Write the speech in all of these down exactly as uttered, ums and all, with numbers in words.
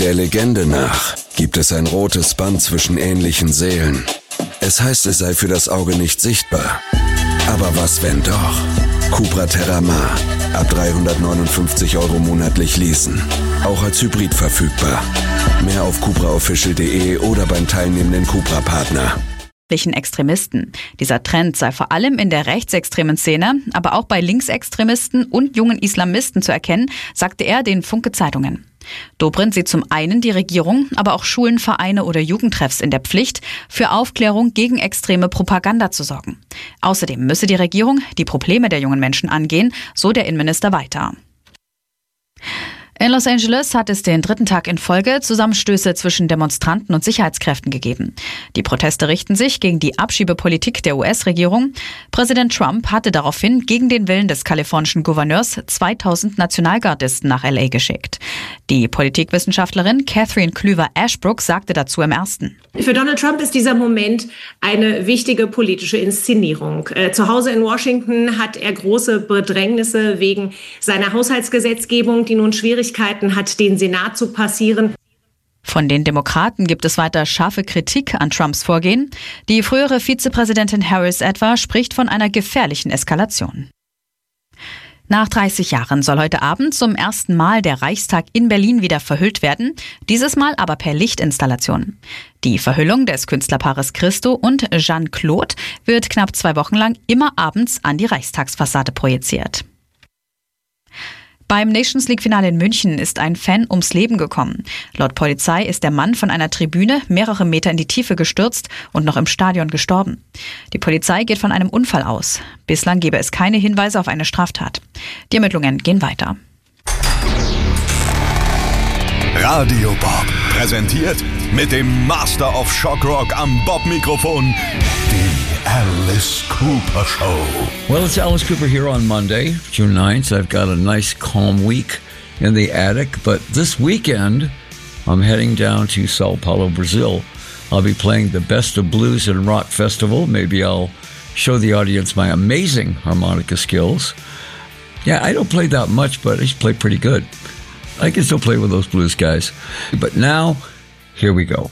Der Legende nach gibt es ein rotes Band zwischen ähnlichen Seelen. Es heißt, es sei für das Auge nicht sichtbar. Aber was, wenn doch? Cupra Terramar. Ab dreihundertneunundfünfzig Euro monatlich leasen. Auch als Hybrid verfügbar. Mehr auf cupra official punkt de oder beim teilnehmenden Cupra-Partner. Extremisten. Dieser Trend sei vor allem in der rechtsextremen Szene, aber auch bei Linksextremisten und jungen Islamisten zu erkennen, sagte er den Funke Zeitungen. Dobrindt sieht zum einen die Regierung, aber auch Schulen, Vereine oder Jugendtreffs in der Pflicht, für Aufklärung gegen extreme Propaganda zu sorgen. Außerdem müsse die Regierung die Probleme der jungen Menschen angehen, so der Innenminister weiter. In Los Angeles hat es den dritten Tag in Folge Zusammenstöße zwischen Demonstranten und Sicherheitskräften gegeben. Die Proteste richten sich gegen die Abschiebepolitik der U S-Regierung. Präsident Trump hatte daraufhin gegen den Willen des kalifornischen Gouverneurs zweitausend Nationalgardisten nach L A geschickt. Die Politikwissenschaftlerin Catherine Klüver-Ashbrook sagte dazu im Ersten: Für Donald Trump ist dieser Moment eine wichtige politische Inszenierung. Äh, zu Hause in Washington hat er große Bedrängnisse wegen seiner Haushaltsgesetzgebung, die nun Schwierigkeiten hat, den Senat zu passieren. Von den Demokraten gibt es weiter scharfe Kritik an Trumps Vorgehen. Die frühere Vizepräsidentin Harris etwa spricht von einer gefährlichen Eskalation. Nach dreißig Jahren soll heute Abend zum ersten Mal der Reichstag in Berlin wieder verhüllt werden, dieses Mal aber per Lichtinstallation. Die Verhüllung des Künstlerpaares Christo und Jeanne-Claude wird knapp zwei Wochen lang immer abends an die Reichstagsfassade projiziert. Beim Nations League-Finale in München ist ein Fan ums Leben gekommen. Laut Polizei ist der Mann von einer Tribüne mehrere Meter in die Tiefe gestürzt und noch im Stadion gestorben. Die Polizei geht von einem Unfall aus. Bislang gebe es keine Hinweise auf eine Straftat. Die Ermittlungen gehen weiter. Radio Bob präsentiert mit dem Master of Shockrock am Bob-Mikrofon die Alice Cooper Show. Well, it's Alice Cooper here on Monday, June ninth. I've got a nice calm week in the attic, but this weekend I'm heading down to Sao Paulo, Brazil. I'll be playing the Best of Blues and Rock Festival. Maybe I'll show the audience my amazing harmonica skills. Yeah, I don't play that much, but I play pretty good. I can still play with those blues guys. But now, here we go.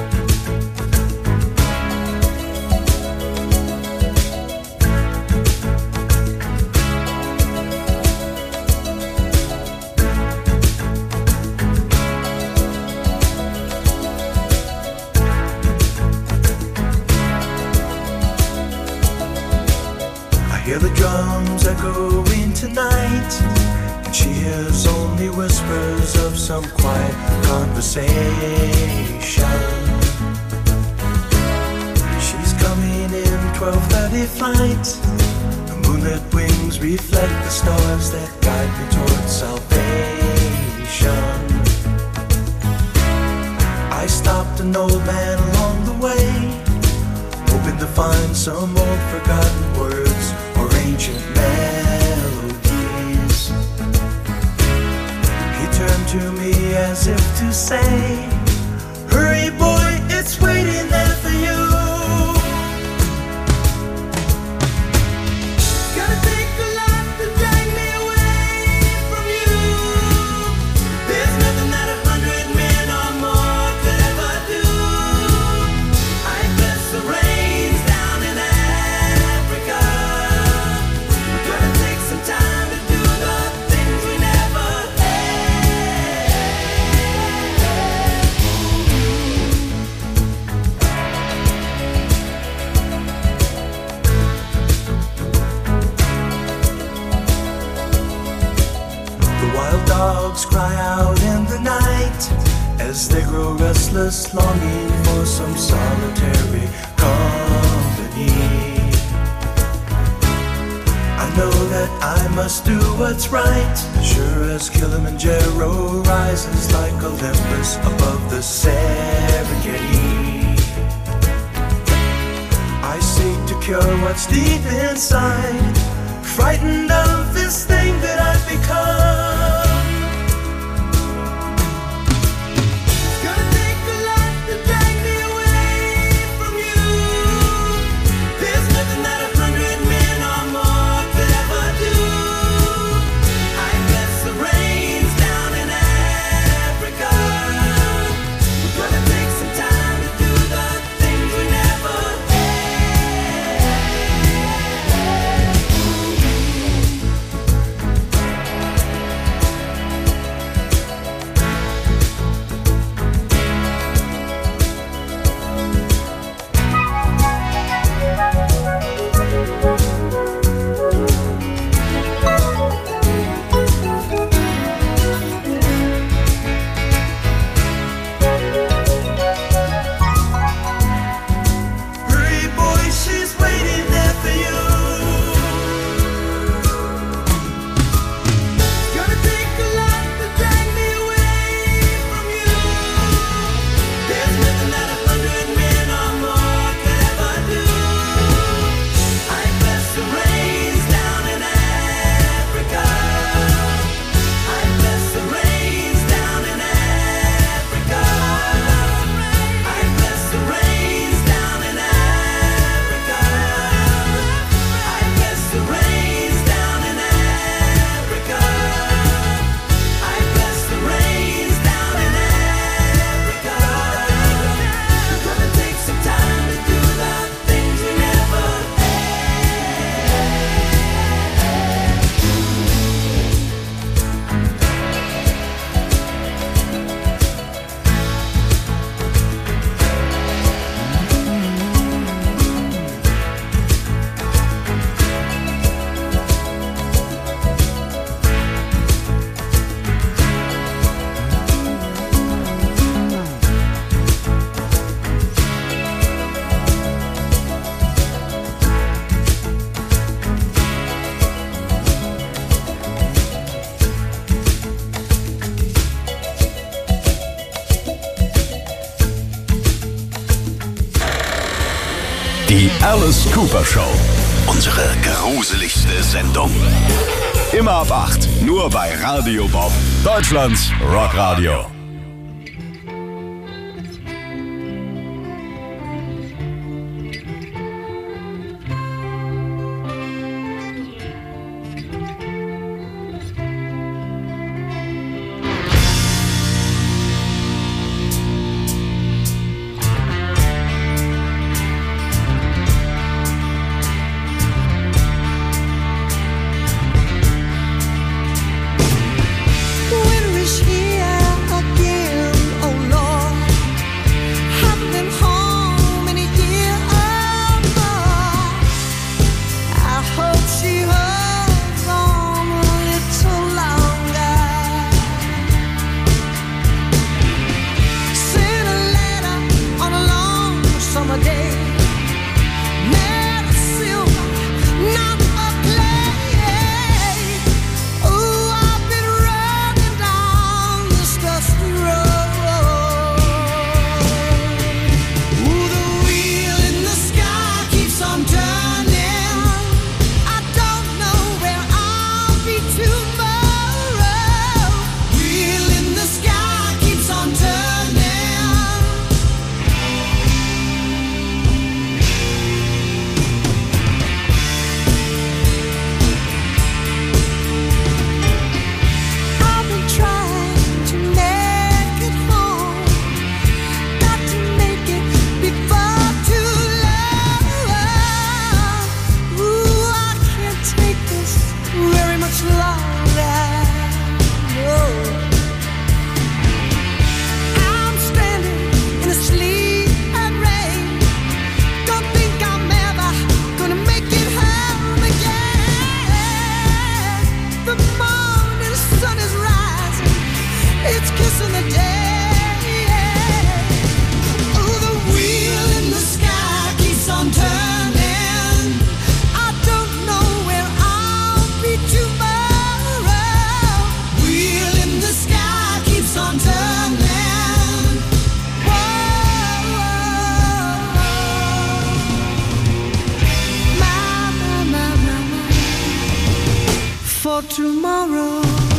I hear the drums echoing tonight. She hears only whispers of some quiet conversation. She's coming in twelve thirty flight. The moonlit wings reflect the stars that guide me towards salvation. I stopped an old man along the way, hoping to find some old forgotten words or ancient melodies. Turned to me as if to say, hurry boy, it's waiting there for you. Gotta take a lot to drag me away from you. There's nothing that a hundred men or more could ever do. I bless the rains down in Africa. Gonna take some time to do the things we never dogs cry out in the night as they grow restless, longing for some solitary company. I know that I must do what's right, sure as Kilimanjaro rises like Olympus above the Serengeti. I seek to cure what's deep inside, frightened of this thing that I've become. Africa. Die Alice Cooper Show. Unsere gruseligste Sendung. Immer ab acht, nur bei Radio Bob, Deutschlands Rockradio. Winter is here again, oh Lord. Haven't been home in a year or more. I hope she holds on a little longer. Sent a letter on a long summer day. Made of silver, not of clay. Ooh, I've been running down this dusty road. Ooh, the wheel in the sky keeps on turning. I don't know where I'll be tomorrow. Wheel in the sky keeps on turning. I've been trying to make it home. Got to make it before too long. Ooh, I can't take this very much longer. No. I'm standing in the sleet and rain. Don't think I'm ever gonna make it home again. The morning sun is rising, it's kissing the day. Oh, the wheel in the sky keeps on turning. I don't know where I'll be tomorrow. Wheel in the sky keeps on turning. Whoa, my, my, my, my, my. For tomorrow.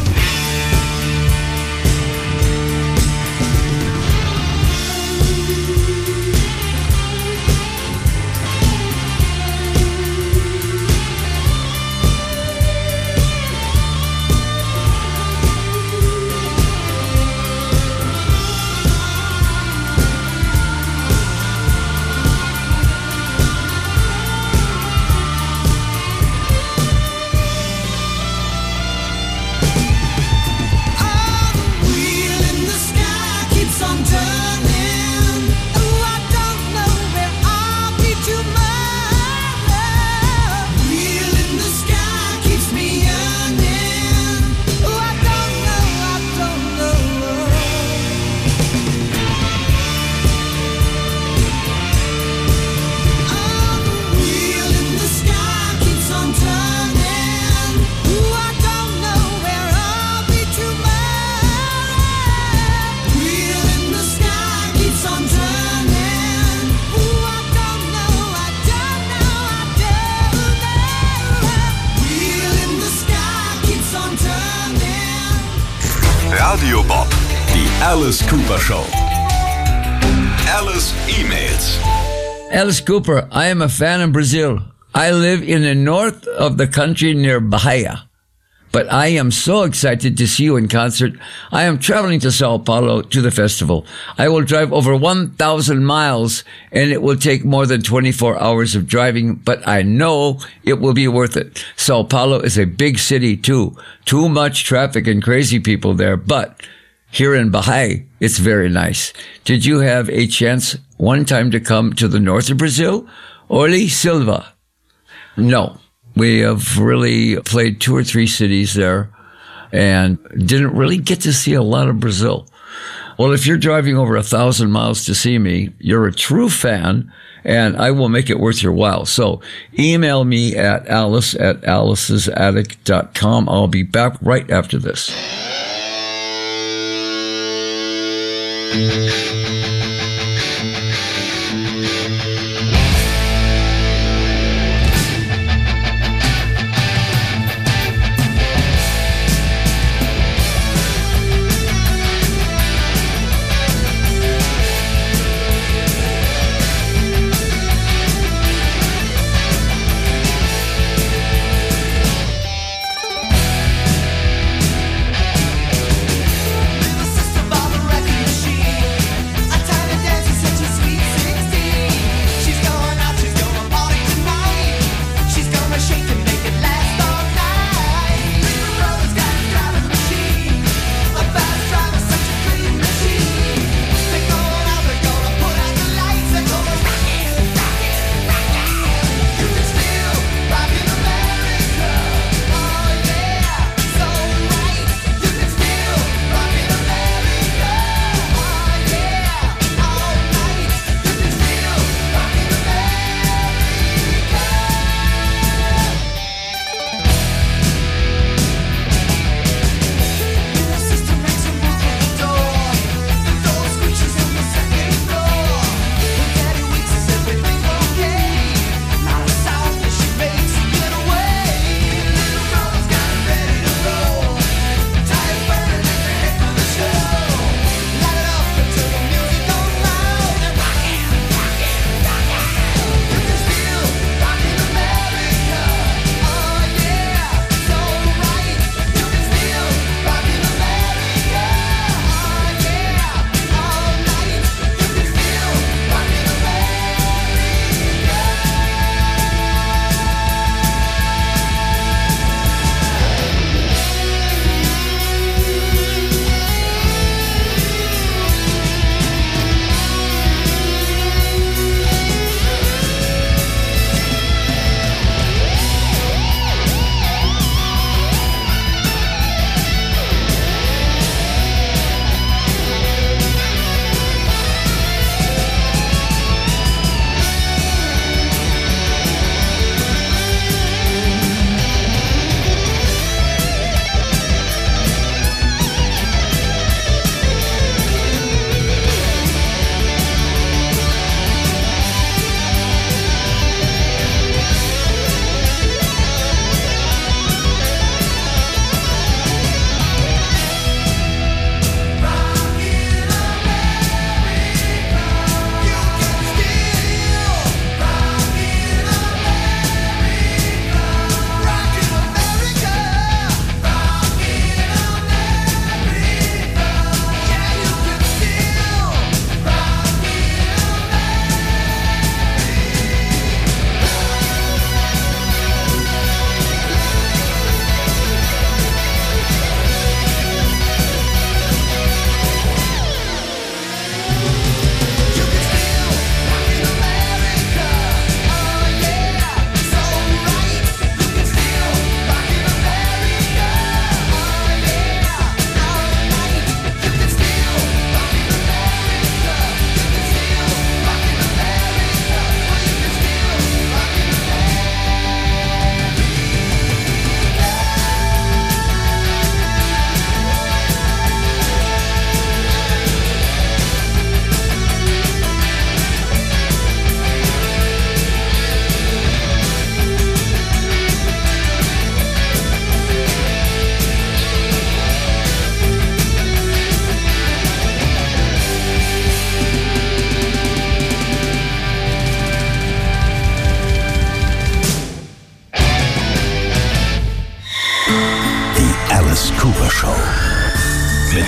Wheel in the sky keeps on turning. Oh, I don't know where I'll be tomorrow. Wheel in the sky keeps me yearning. Oh, I don't know, I don't know. Oh, the wheel in the sky keeps on turning. Oh, I don't know where I'll be tomorrow. Wheel in the sky keeps on turning. Oh, I don't know, I don't know, I don't know. Wheel in the sky keeps on turning. Radio Bob, die Alice Cooper Show. Alice E-Mails. Alice Cooper, I am a fan in Brazil. I live in the north of the country near Bahia. But I am so excited to see you in concert. I am traveling to Sao Paulo to the festival. I will drive over one thousand miles and it will take more than twenty-four hours of driving, but I know it will be worth it. Sao Paulo is a big city too. Too much traffic and crazy people there, but here in Bahia, it's very nice. Did you have a chance one time to come to the north of Brazil? Oli Silva. No. We have really played two or three cities there and didn't really get to see a lot of Brazil. Well, if you're driving over a thousand miles to see me, you're a true fan and I will make it worth your while. So email me at alice at alice's attic dot com. I'll be back right after this.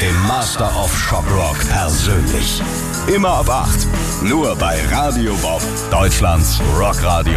dem Master of Shock Rock persönlich. Immer ab acht. Nur bei Radio Bob, Deutschlands Rockradio.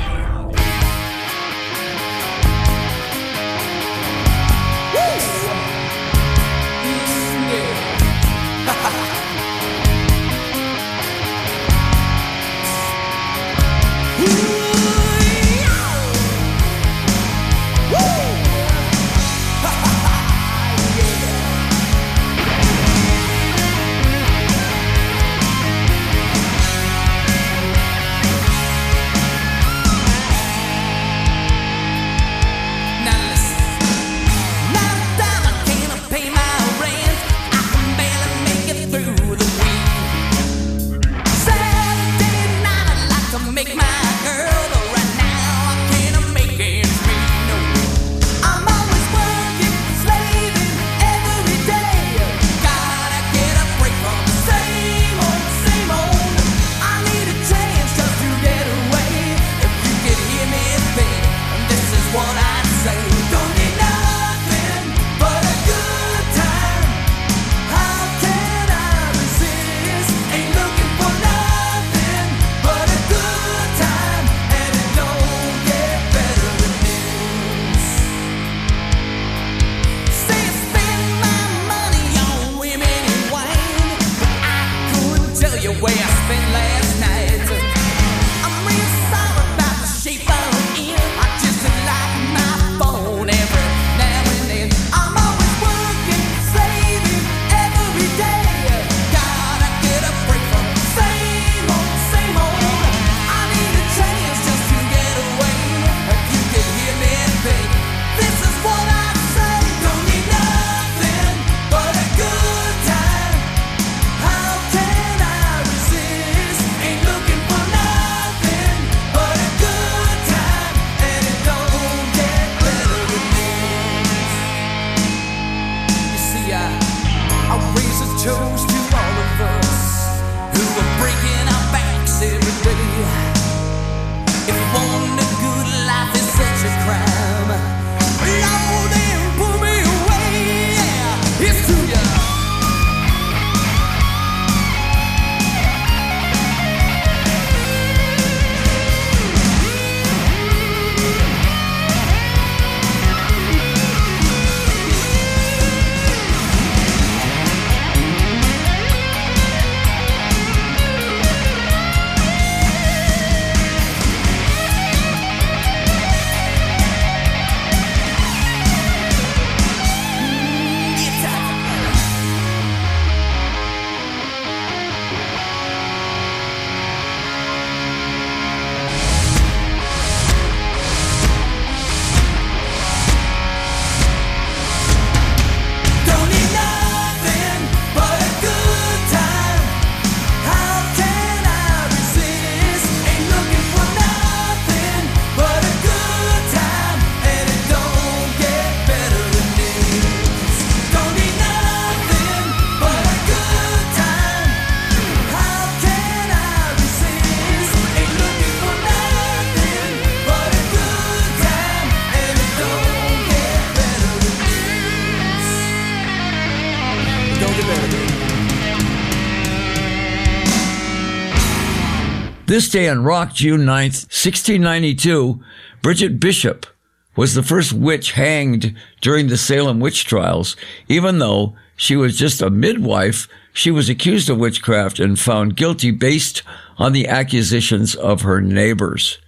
This day on Rock, June ninth, sixteen ninety-two, Bridget Bishop was the first witch hanged during the Salem witch trials. Even though she was just a midwife, she was accused of witchcraft and found guilty based on the accusations of her neighbors.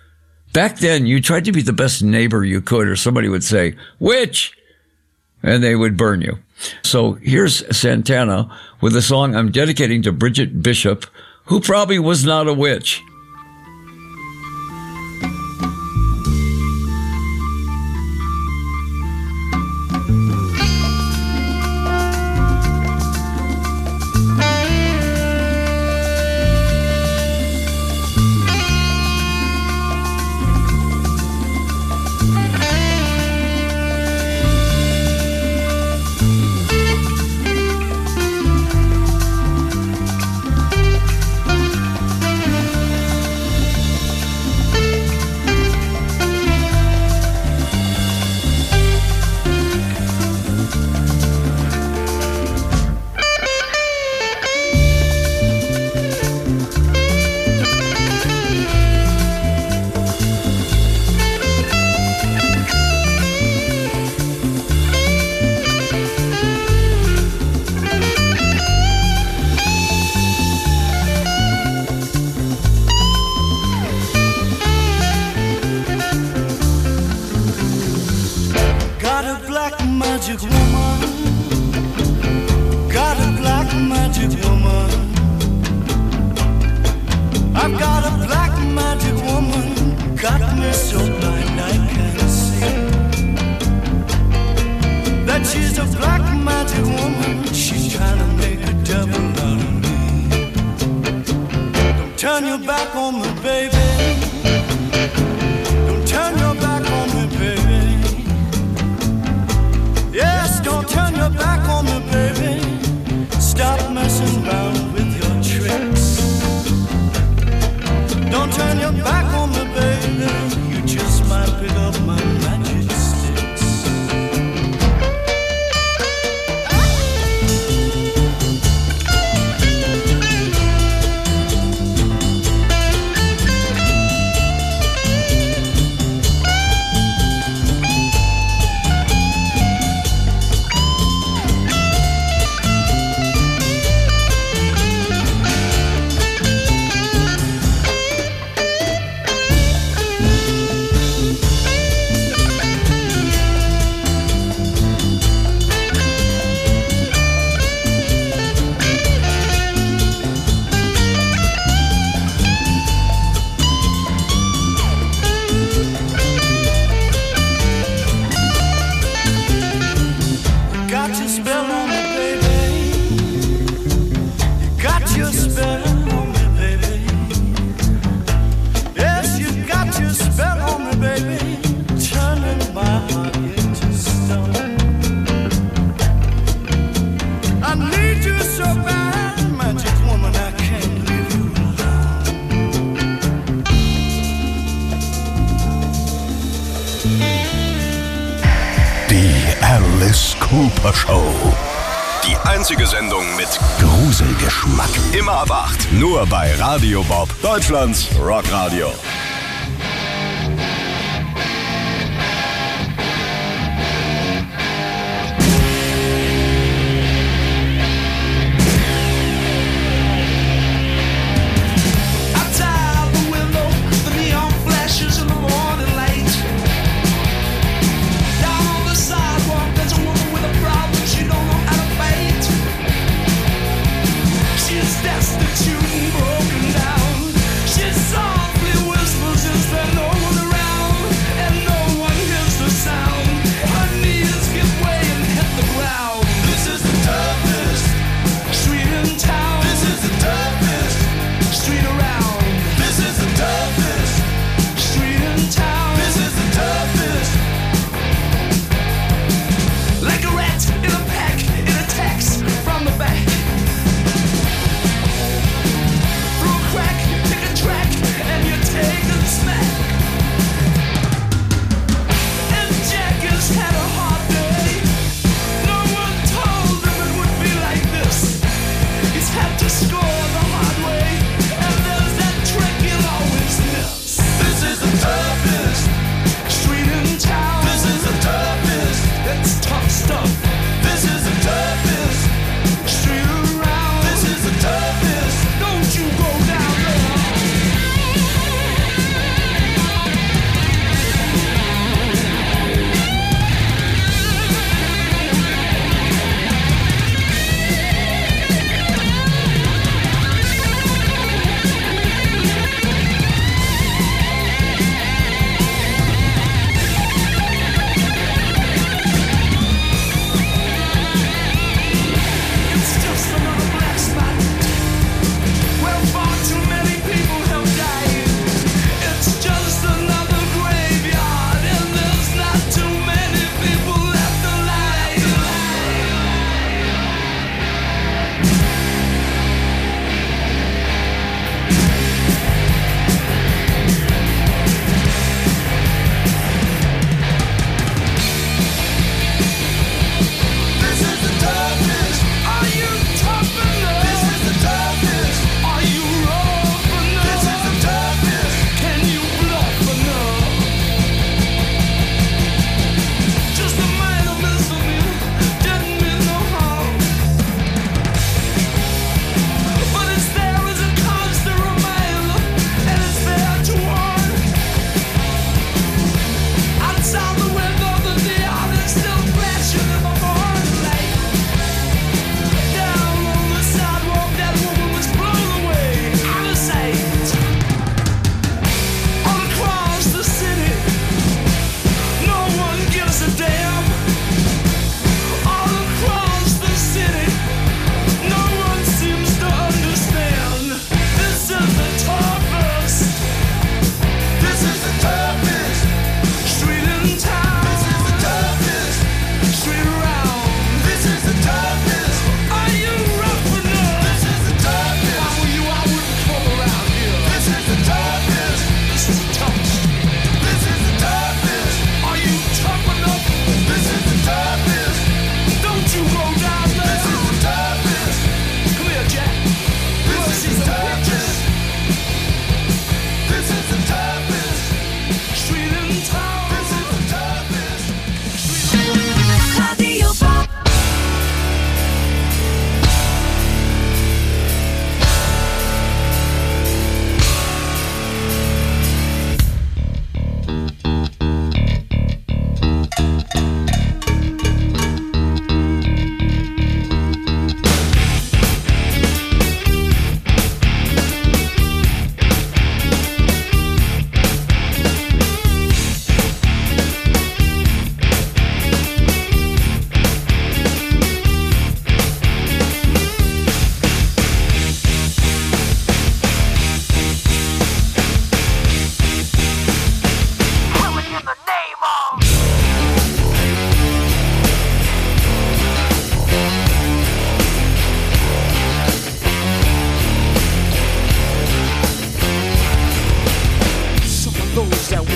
Back then, you tried to be the best neighbor you could, or somebody would say, "Witch!" and they would burn you. So here's Santana with a song I'm dedicating to Bridget Bishop, who probably was not a witch. turn your back on me, baby. Don't turn your back on me, baby. Yes, don't turn your back on me, baby. Stop messing around with your tricks. Don't turn your back on me, baby. You just might pick up my magic sticks. Alice Cooper Show. Die einzige Sendung mit Gruselgeschmack. immer ab acht. Nur bei Radio Bob, Deutschlands Rockradio. Destitute and broken down. She's softly whispering.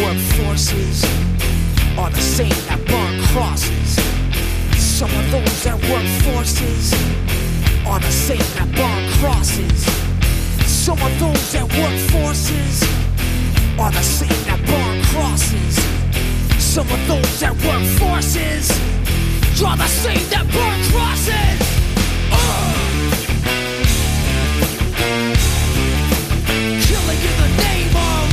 work forces are the same that burn crosses. Some of those that work forces are the same that burn crosses. Some of those that work forces are the same that burn crosses. Some of those that work forces are the same that burn crosses. Uh. Killing in the name of,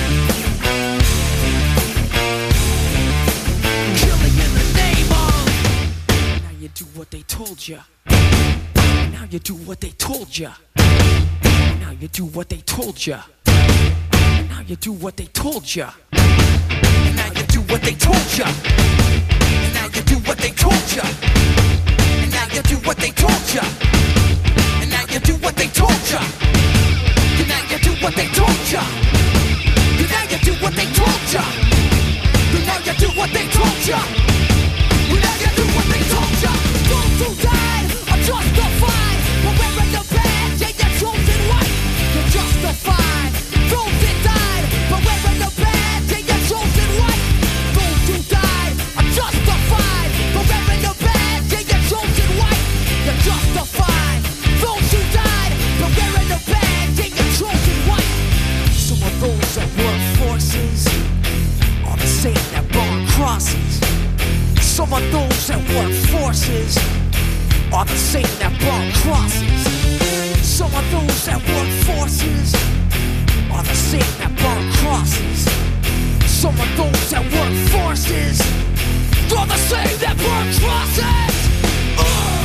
killing in the name of. Now you do what they told ya. Now you do what they told ya. Now you do what they told ya. Now you do what they told ya. Now you do what they told ya. Now you do what they told ya. And now you do what they told ya. And now you do what they told ya. And now you do what they told ya. And now you do what they told ya. And now you do what they told ya. And now you do what they told ya. Those who died are justified for wearing the badge and you're chosen white. You're justified. Those that died for wearing the badge and you're chosen white. Those who died are justified for wearing the badge and you're chosen white. You're justified. Those who died for wearing the badge and you're chosen white. Some of those that work forces are the same that burn crosses. Some of those that work forces are the same that burn crosses. Some of those that work forces are the same that burn crosses. Some of those that work forces are the same that burn crosses. Uh.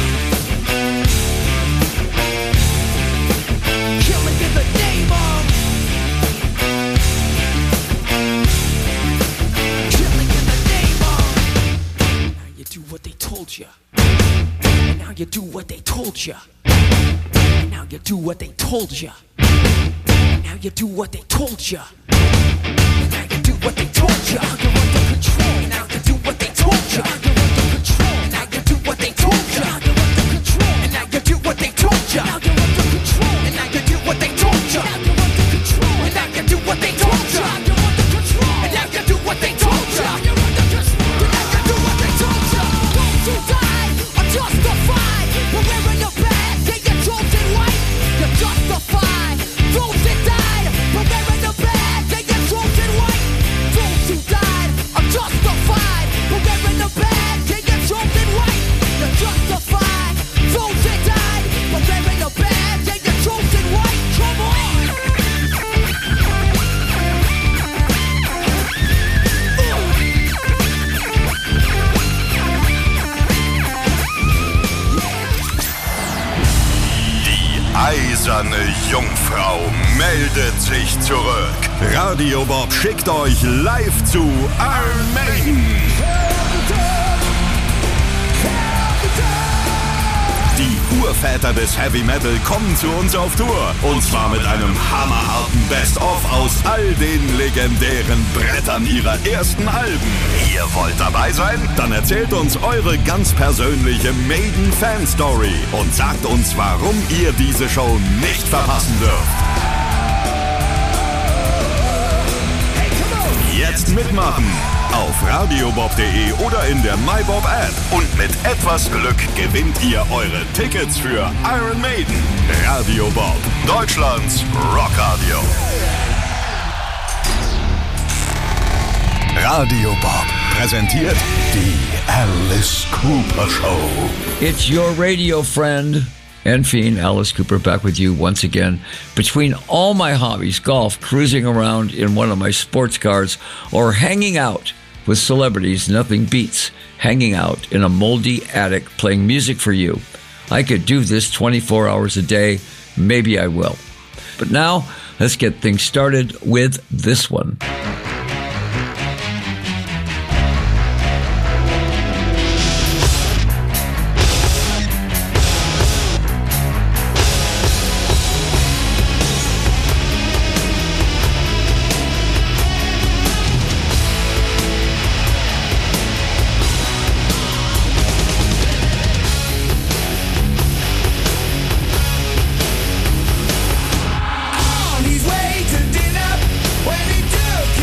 Killing in the name of, killing in the name of. Now you do what they told ya. Now you do what they told ya. Now you do what they told ya. Now you do what they told ya. Now you do what they told ya. You're under control. Now you do what they told ya. You're under control. Now you do what they told ya. You're under control. And now you do what they told ya. Now you're under control. And now you do what they told ya. Now you're under control. And now you do what they told ya. You're under control. And now you do what they told ya. You're under control. And now you do what they told ya. Those who died are justified for wearing the badge and you're chosen white. You're justified. Those that died for wearing the badge and you're chosen white. Those who died are justified for wearing the badge and you're chosen white. You're justified. Those that died for wearing the badge and you're chosen white. Come on. Eiserne Jungfrau meldet sich zurück. Radio Bob schickt euch live zu Iron Maiden. Die Urväter des Heavy Metal kommen zu uns auf Tour. Und zwar mit einem hammerharten Best-of aus all den legendären Brettern ihrer ersten Alben. Ihr wollt dabei sein? Dann erzählt uns eure ganz persönliche Maiden-Fan-Story und sagt uns, warum ihr diese Show nicht verpassen dürft. Jetzt mitmachen! Auf radiobob punkt de oder in der MyBob-App. Und mit etwas Glück gewinnt ihr eure Tickets für Iron Maiden. Radio Bob, Deutschlands Rockradio. Radio Bob präsentiert die Alice Cooper Show. It's your radio friend and fiend, Alice Cooper, back with you once again. Between all my hobbies, golf, cruising around in one of my sports cars, or hanging out with celebrities, nothing beats hanging out in a moldy attic playing music for you. I could do this twenty-four hours a day. Maybe I will. But now, let's get things started with this one. On his way to dinner, when he took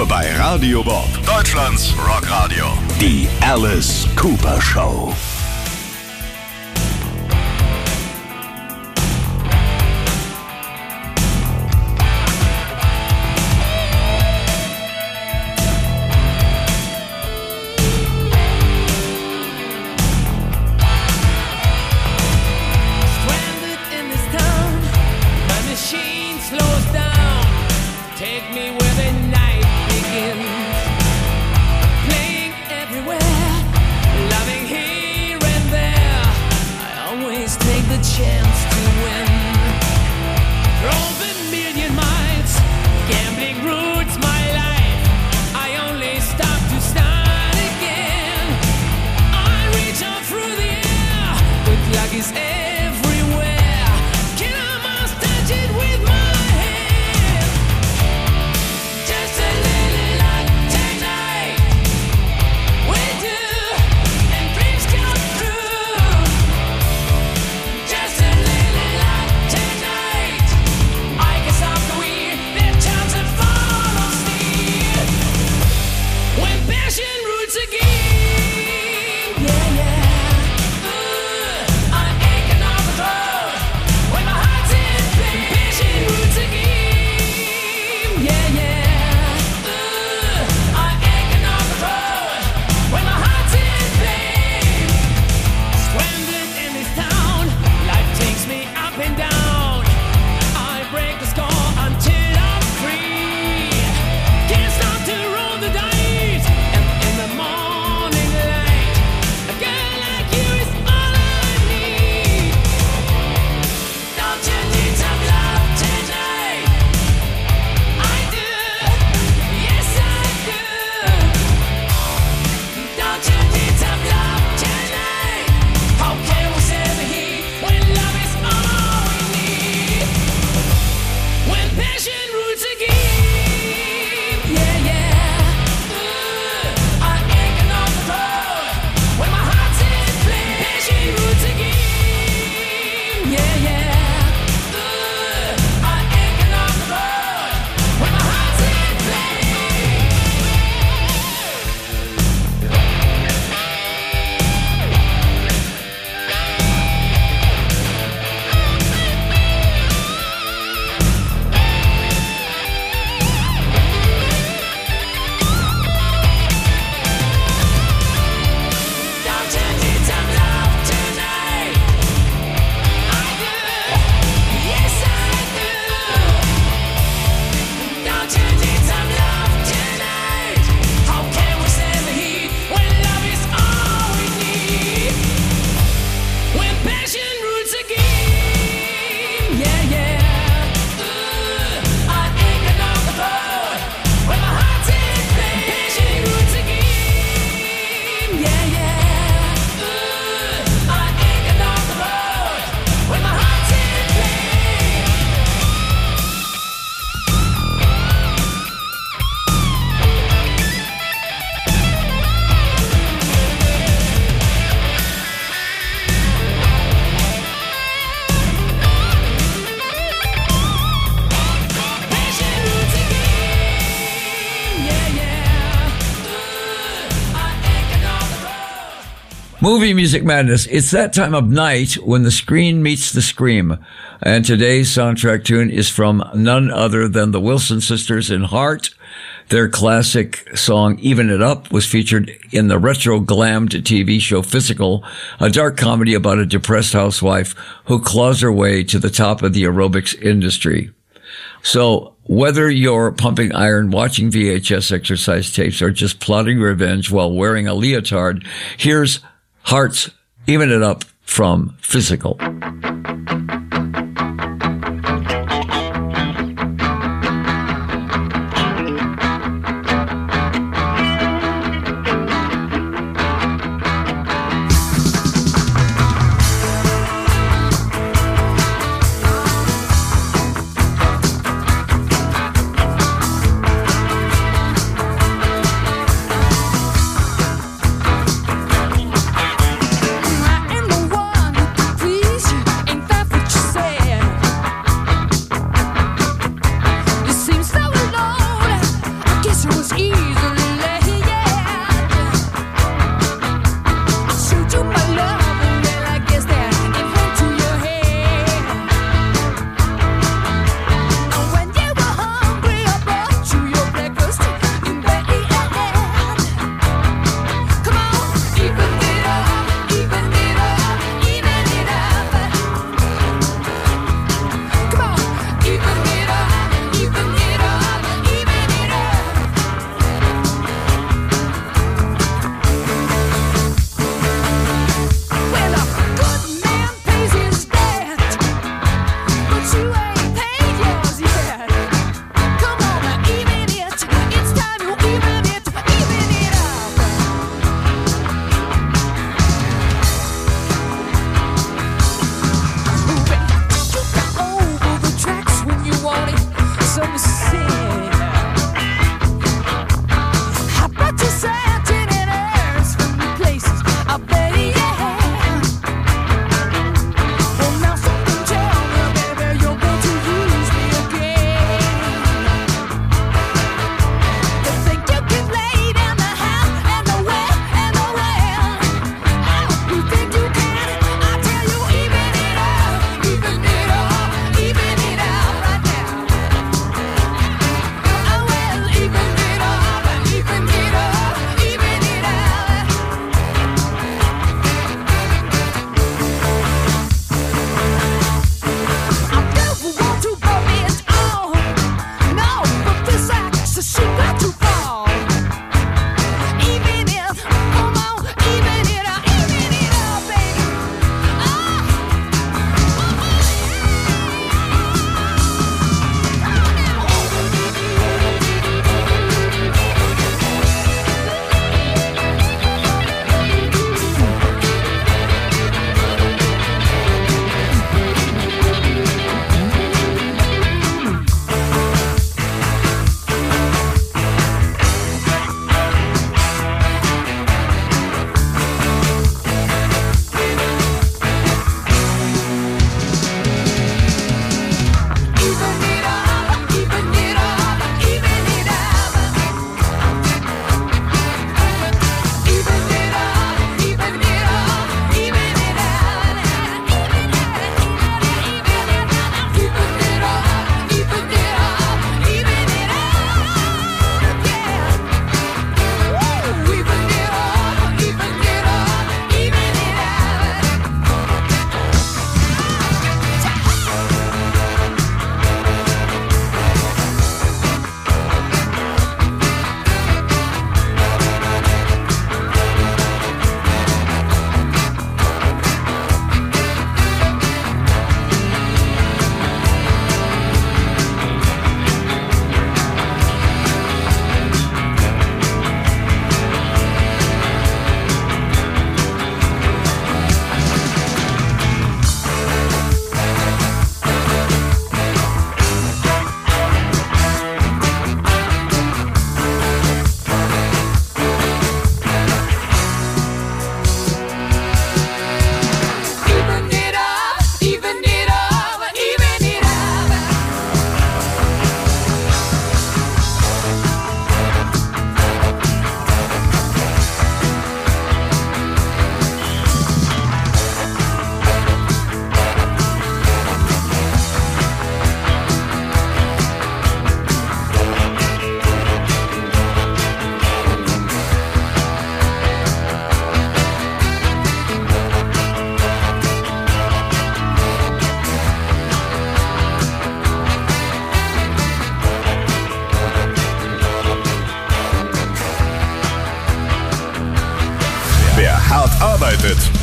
Nur bei Radio Bob, Deutschlands Rockradio. Die Alice Cooper Show. Movie Music Madness. It's that time of night when the screen meets the scream. And today's soundtrack tune is from none other than the Wilson sisters in Heart. Their classic song, Even It Up, was featured in the retro-glammed T V show Physical, a dark comedy about a depressed housewife who claws her way to the top of the aerobics industry. So whether you're pumping iron, watching V H S exercise tapes, or just plotting revenge while wearing a leotard, here's Heart's Even It Up from Physical. I am the one who could please you. Ain't that what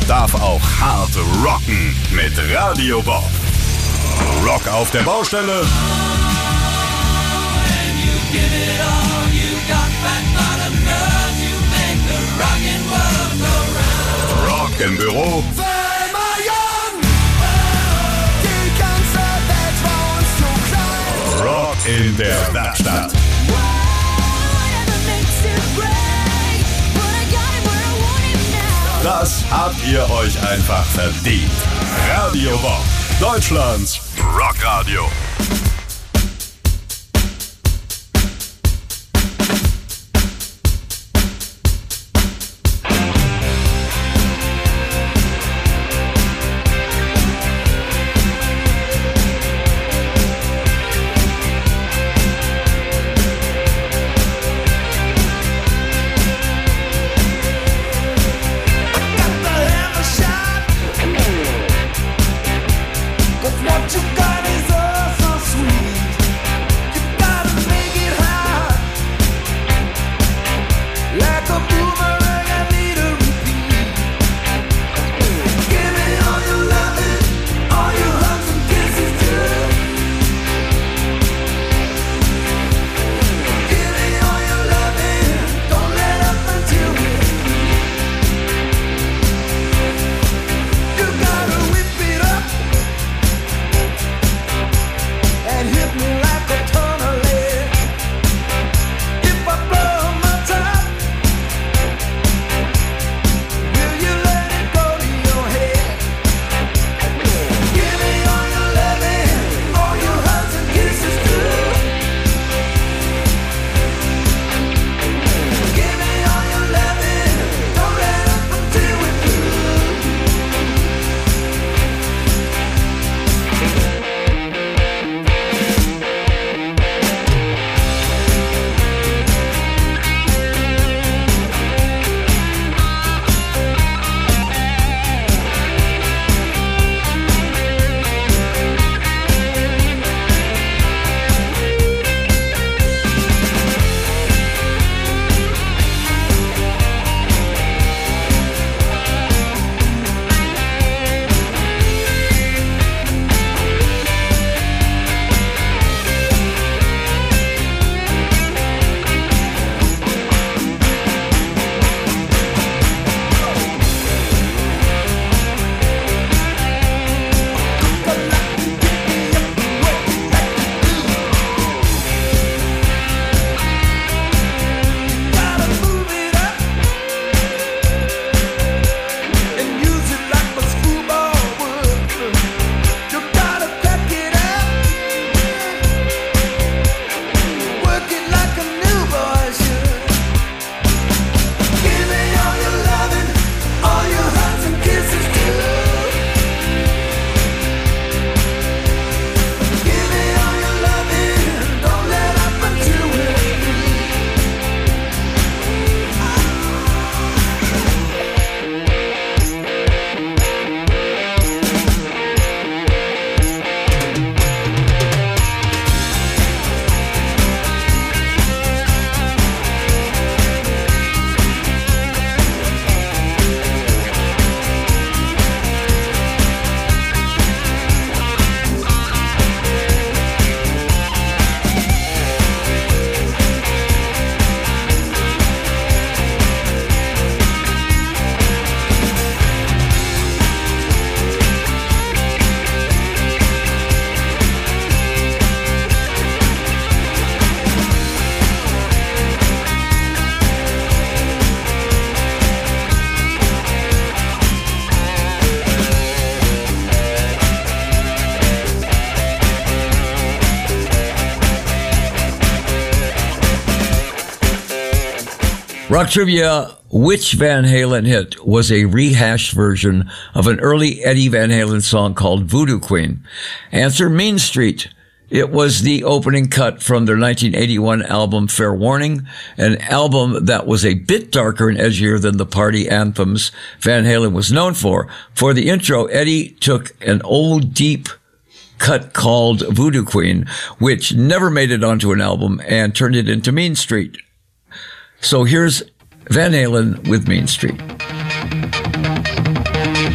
darf auch hart rocken mit Radio Bob. Rock auf der Baustelle. Rock im Büro. Rock in der Werkstatt. Das habt ihr euch einfach verdient. Radio Bob, Deutschlands Rockradio. What you got is all so sweet. Rock trivia, which Van Halen hit was a rehashed version of an early Eddie Van Halen song called Voodoo Queen? Answer, Mean Street. It was the opening cut from their nineteen eighty-one album Fair Warning, an album that was a bit darker and edgier than the party anthems Van Halen was known for. For the intro, Eddie took an old deep cut called Voodoo Queen, which never made it onto an album, and turned it into Mean Street. So here's Van Halen with Mean Street.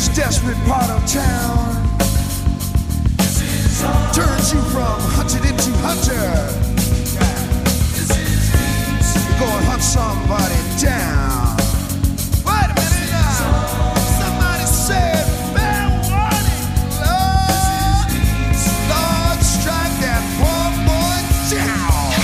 desperate part of town turns you from hunted into hunter. Go and hunt somebody down. Wait a minute now. Somebody said, fair warning, Lord. Lord, strike that poor boy down.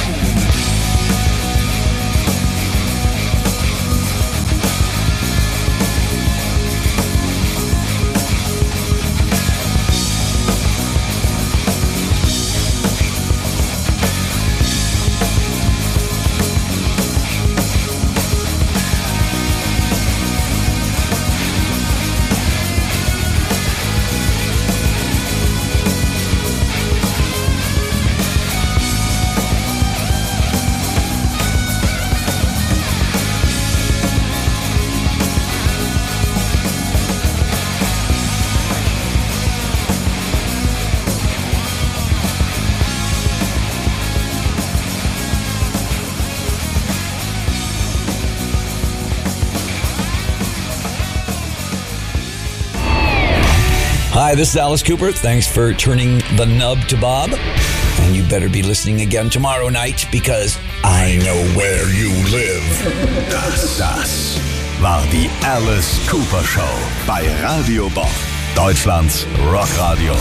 Hi, this is Alice Cooper. Thanks for turning the nub to Bob. And you better be listening again tomorrow night, because I know where you live. Das, das war die Alice Cooper Show bei Radio Bob, Deutschlands Rockradio.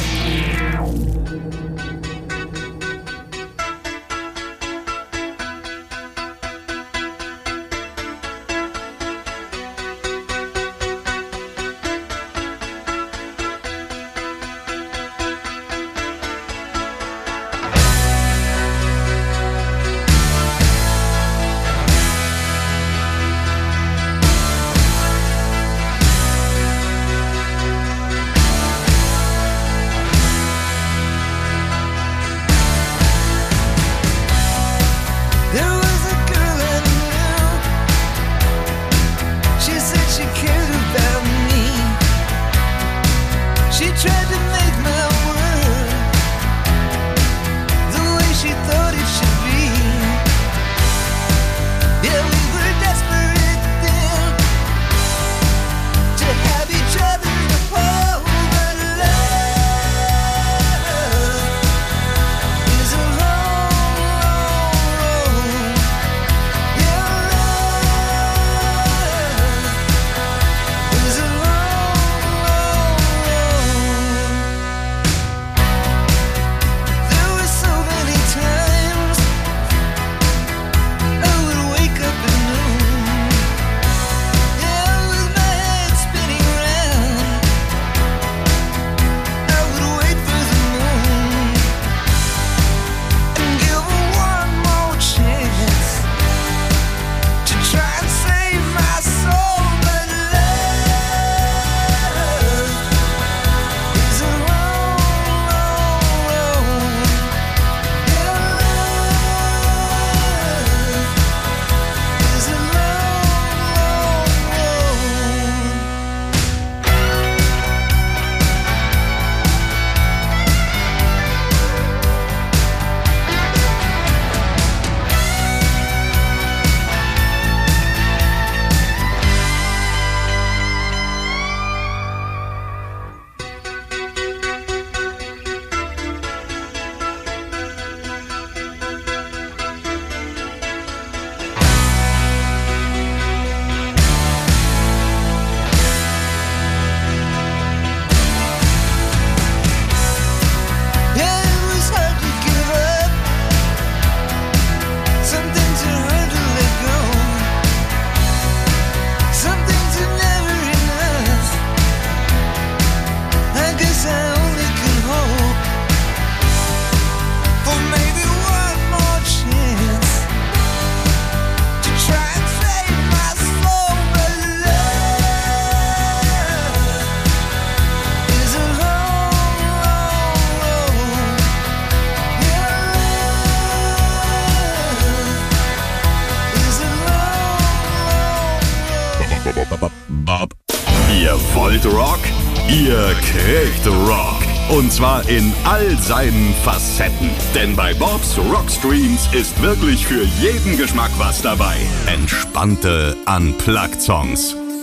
Bob. Ihr wollt Rock? Ihr kriegt Rock. Und zwar in all seinen Facetten. Denn bei Bobs Rockstreams ist wirklich für jeden Geschmack was dabei. Entspannte Unplugged-Songs.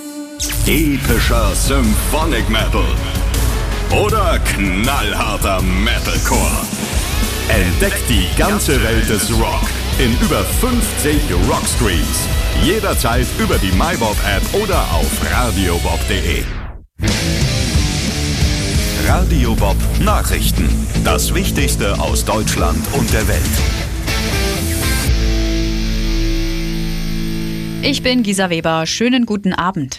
Epischer Symphonic Metal oder knallharter Metalcore. Entdeckt die ganze Welt des Rock in über fünfzig Rockstreams. Jederzeit über die MyBob-App oder auf radiobob punkt de. Radio Bob Nachrichten. Das Wichtigste aus Deutschland und der Welt. Ich bin Gisa Weber. Schönen guten Abend.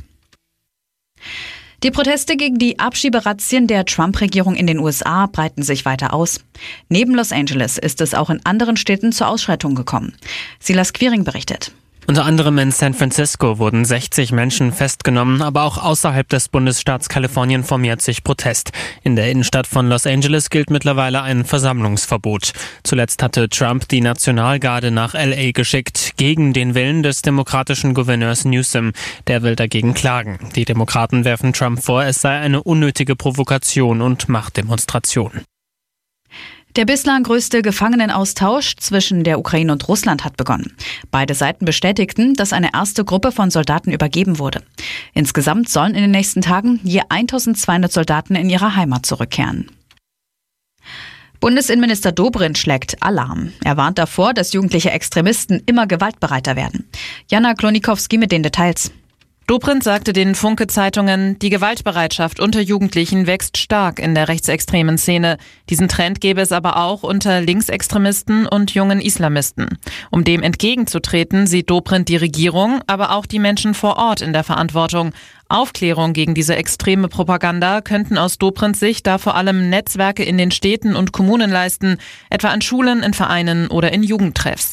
Die Proteste gegen die Abschieberazzien der Trump-Regierung in den U S A breiten sich weiter aus. Neben Los Angeles ist es auch in anderen Städten zur Ausschreitung gekommen. Silas Quiring berichtet. Unter anderem in San Francisco wurden sechzig Menschen festgenommen, aber auch außerhalb des Bundesstaats Kalifornien formiert sich Protest. In der Innenstadt von Los Angeles gilt mittlerweile ein Versammlungsverbot. Zuletzt hatte Trump die Nationalgarde nach L A geschickt, gegen den Willen des demokratischen Gouverneurs Newsom. Der will dagegen klagen. Die Demokraten werfen Trump vor, es sei eine unnötige Provokation und Machtdemonstration. Der bislang größte Gefangenenaustausch zwischen der Ukraine und Russland hat begonnen. Beide Seiten bestätigten, dass eine erste Gruppe von Soldaten übergeben wurde. Insgesamt sollen in den nächsten Tagen je eintausendzweihundert Soldaten in ihre Heimat zurückkehren. Bundesinnenminister Dobrindt schlägt Alarm. Er warnt davor, dass jugendliche Extremisten immer gewaltbereiter werden. Jana Klonikowski mit den Details. Dobrindt sagte den Funke-Zeitungen, die Gewaltbereitschaft unter Jugendlichen wächst stark in der rechtsextremen Szene. Diesen Trend gäbe es aber auch unter Linksextremisten und jungen Islamisten. Um dem entgegenzutreten, sieht Dobrindt die Regierung, aber auch die Menschen vor Ort in der Verantwortung. Aufklärung gegen diese extreme Propaganda könnten aus Dobrindts Sicht da vor allem Netzwerke in den Städten und Kommunen leisten, etwa an Schulen, in Vereinen oder in Jugendtreffs.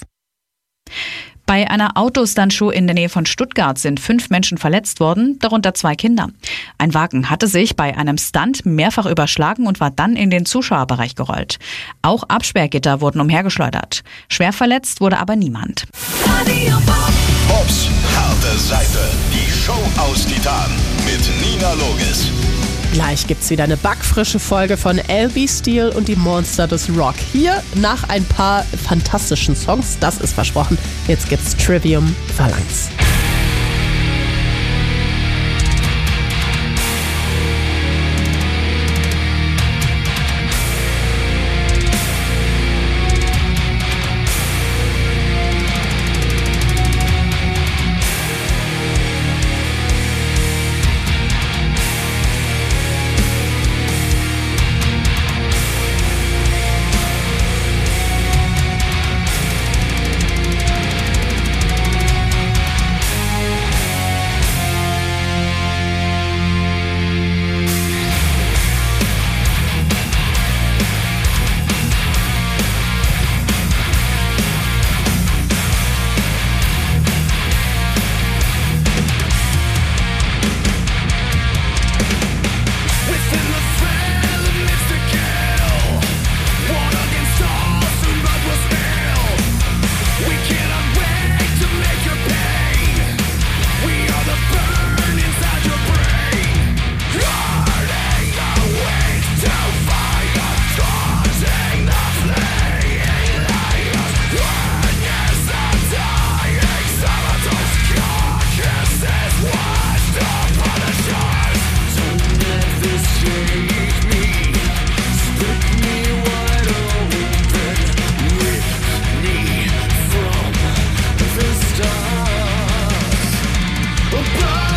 Bei einer Autostuntshow in der Nähe von Stuttgart sind fünf Menschen verletzt worden, darunter zwei Kinder. Ein Wagen hatte sich bei einem Stunt mehrfach überschlagen und war dann in den Zuschauerbereich gerollt. Auch Absperrgitter wurden umhergeschleudert. Schwer verletzt wurde aber niemand. Bobs harte Seite. Die Show aus Titan mit Nina Logis. Gleich gibt's wieder eine backfrische Folge von L B Steel und die Monster des Rock. Hier nach ein paar fantastischen Songs, das ist versprochen. Jetzt gibt's Trivium Phalanx. Above